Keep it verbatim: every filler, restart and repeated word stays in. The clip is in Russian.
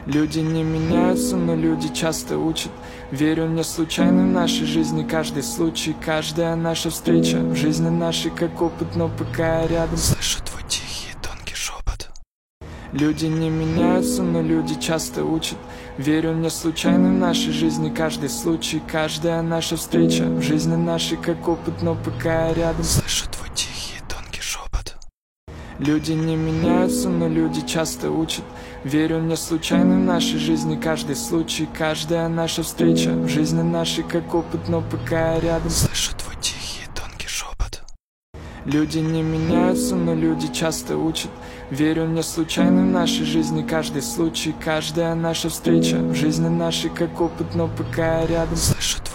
Люди не меняются, но люди часто учат. Верю, не случайно в нашей жизни каждый случай, каждая наша встреча в жизни нашей как опыт, но пока я рядом слышу твой тихий тонкий шепот. Люди не меняются, но люди часто учат. Верю, не случайно в нашей жизни каждый случай, каждая наша встреча в жизни нашей как опыт, но пока я рядом слышу твой тихий тонкий шепот. Люди не меняются, но люди часто учат. Верю, не случайно в нашей жизни каждый случай, каждая наша встреча в жизни нашей как опыт, но пока я рядом слышу твой тихий тонкий шепот. Люди не меняются, но люди часто учат. Верю, не случайно в нашей жизни каждый случай, каждая наша встреча в жизни нашей как опыт, но пока я рядом слышу